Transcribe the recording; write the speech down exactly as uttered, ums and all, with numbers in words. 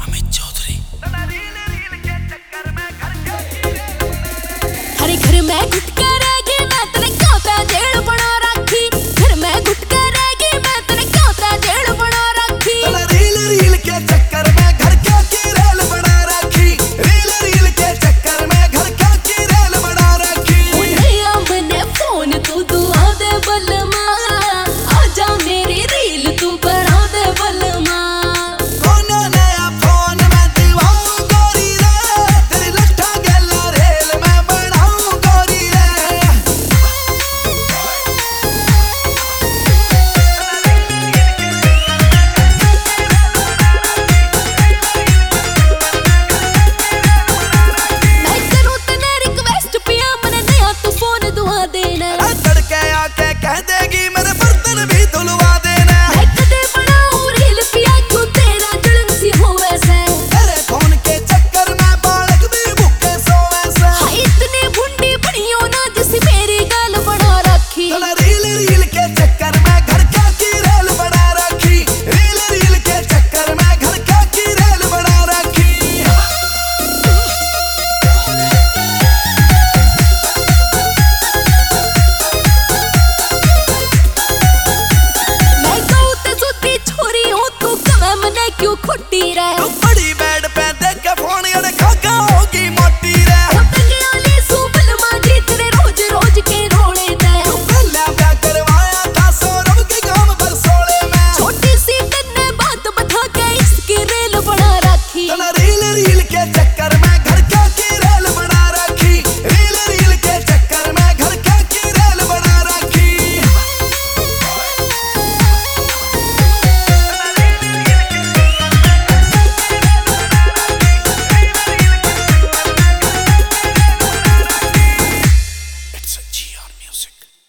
अमित चौधरी। हरे घर में घुट के रहेगी मैं तेरे क्यों ता जेल बना रखी। घर में घुट के रहेगी मैं तेरे क्यों ता जेल बना रखी। रील रील के चक्कर में घर क्या की रेल बना रखी। रील रील के चक्कर में घर क्या की रेल बना रखी। नया मैंने फोन तू दुआ दे बलमा आजा मेरी रील तू बना दे बलमा। कह देगी मेरे बर्तन भी धुलवा देना। मैं कदे बनाऊं रील पिया क्यों तेरा जलन सी हो वैसे। तेरे फोन के चक्कर में बालक भी भूखे सो वैसे। हाय इतनी भुंडी बनियो ना जिस मेरी गाल बना रखी। रील रील के चक्कर में घर क्या की रेल बना रखी। रील रील के चक्कर में घर क्या की रेल बना रखी। क्यों खुट्टी रहे।